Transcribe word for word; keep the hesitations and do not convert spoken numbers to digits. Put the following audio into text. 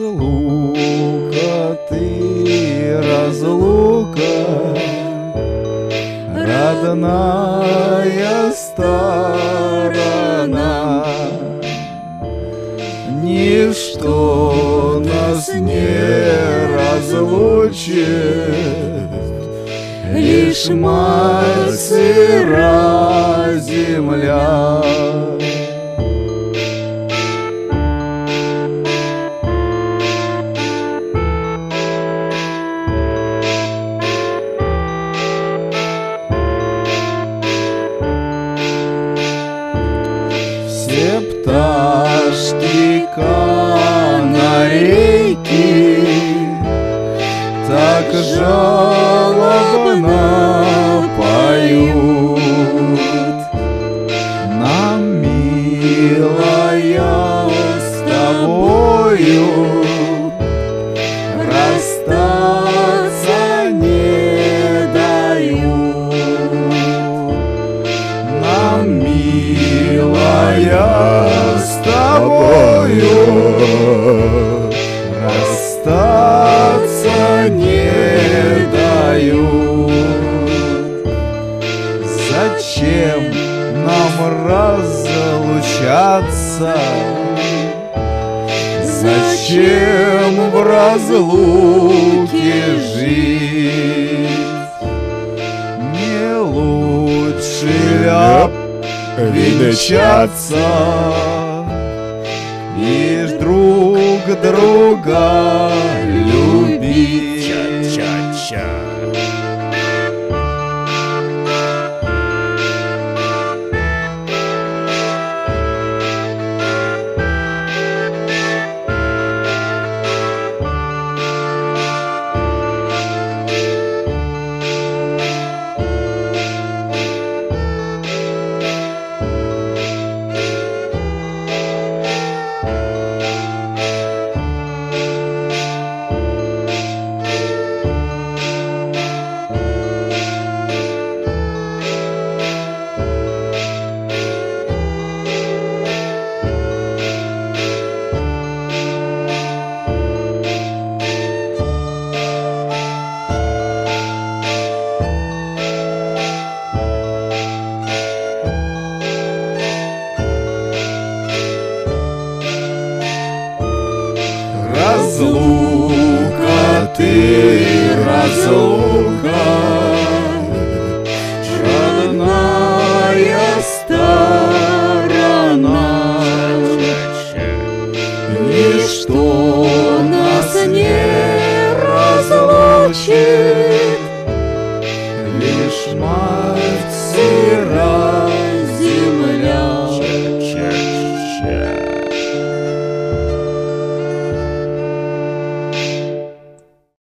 Разлука ты, разлука, родная сторона. Ничто нас не разлучит, лишь мать сыра земля. Все пташки канарейки так жалобно поют. Нам, милая, с тобою расстаться не дают. Нам, милая, с тобою расстаться не дают. Зачем нам разлучаться? Зачем в разлуке жить? Не лучше ли венчаться и друг друга